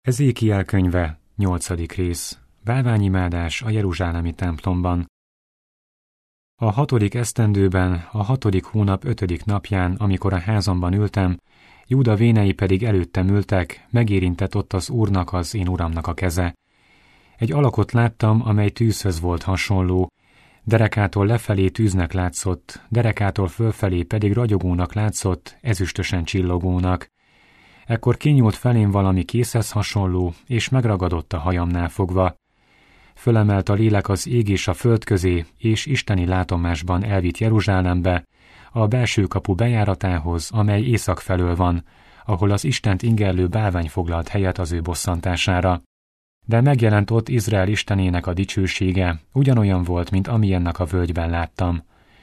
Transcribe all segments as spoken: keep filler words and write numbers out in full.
Ezékiel könyve, nyolcadik rész. Bálványimádás a jeruzsálemi templomban. A hatodik esztendőben, a hatodik hónap ötödik napján, amikor a házamban ültem, Júda vénei pedig előttem ültek, megérintett ott az Úrnak, az én Uramnak a keze. Egy alakot láttam, amely tűzhöz volt hasonló, derekától lefelé tűznek látszott, derekától fölfelé pedig ragyogónak látszott, ezüstösen csillogónak. Ekkor kinyúlt felém valami készhez hasonló, és megragadott a hajamnál fogva. Fölemelt a lélek az ég és a föld közé, és isteni látomásban elvitt Jeruzsálembe, a belső kapu bejáratához, amely észak felől van, ahol az Istent ingerlő bálvány foglalt helyet az ő bosszantására. De megjelent ott Izrael istenének a dicsősége, ugyanolyan volt, mint amilyennek a völgyben láttam.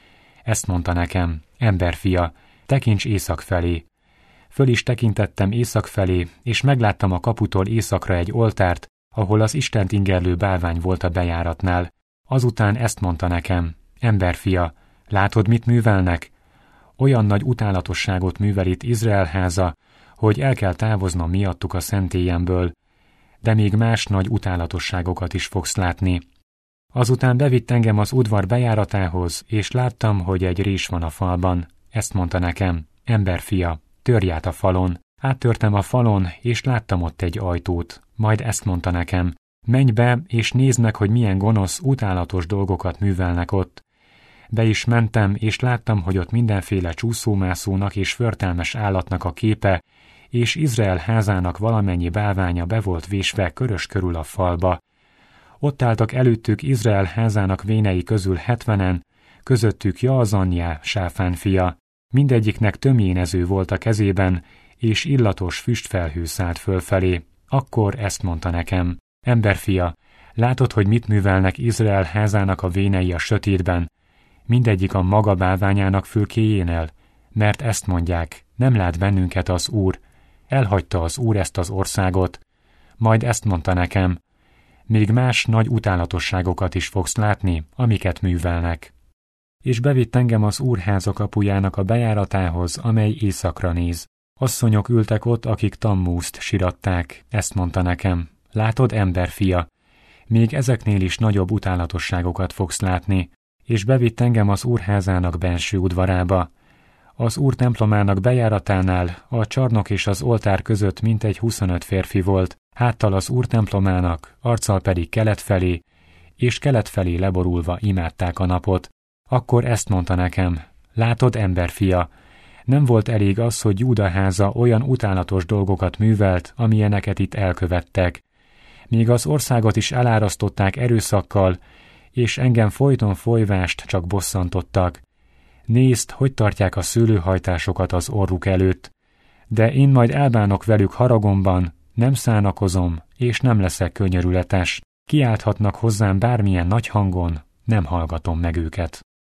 Ezt mondta nekem: emberfia, tekints észak felé. Föl is tekintettem észak felé, és megláttam a kaputól északra egy oltárt, ahol az Istent ingerlő bálvány volt a bejáratnál. Azután ezt mondta nekem: emberfia, látod, mit művelnek? Olyan nagy utálatosságot művel itt Izrael háza, hogy el kell távoznom miattuk a szentélyemből, de még más nagy utálatosságokat is fogsz látni. Azután bevitt engem az udvar bejáratához, és láttam, hogy egy rés van a falban. Ezt mondta nekem: emberfia, törj át a falon. Áttörtem a falon, és láttam ott egy ajtót. Majd ezt mondta nekem: menj be, és nézd meg, hogy milyen gonosz, utálatos dolgokat művelnek ott. Be is mentem, és láttam, hogy ott mindenféle csúszómászónak és förtelmes állatnak a képe, és Izrael házának valamennyi bálványa be volt vésve körös körül a falba. Ott álltak előttük Izrael házának vénei közül hetvenen, közöttük Jaazanjá, Sáfán fia. Mindegyiknek tömjénező volt a kezében, és illatos füstfelhő szállt fölfelé. Akkor ezt mondta nekem: emberfia, látod, hogy mit művelnek Izrael házának a vénei a sötétben? Mindegyik a maga bálványának fülkéjénél, mert ezt mondják: nem lát bennünket az Úr, elhagyta az Úr ezt az országot. Majd ezt mondta nekem: még más nagy utálatosságokat is fogsz látni, amiket művelnek. És bevitt engem az Úrháza kapujának a bejáratához, amely északra néz. Asszonyok ültek ott, akik Tammúzt siratták. Ezt mondta nekem: látod, emberfia, még ezeknél is nagyobb utálatosságokat fogsz látni. És bevitt engem az Úrházának benső udvarába. Az Úr templomának bejáratánál a csarnok és az oltár között mintegy huszonöt férfi volt, háttal az Úr templomának, arccal pedig kelet felé, és kelet felé leborulva imádták a napot. Akkor ezt mondta nekem: látod, emberfia, nem volt elég az, hogy Júda háza olyan utálatos dolgokat művelt, amilyeneket itt elkövettek. Míg az országot is elárasztották erőszakkal, és engem folyton folyvást csak bosszantottak. Nézd, hogy tartják a szőlőhajtásokat az orruk előtt. De én majd elbánok velük haragomban, nem szánakozom, és nem leszek könyörületes. Kiálthatnak hozzám bármilyen nagy hangon, nem hallgatom meg őket.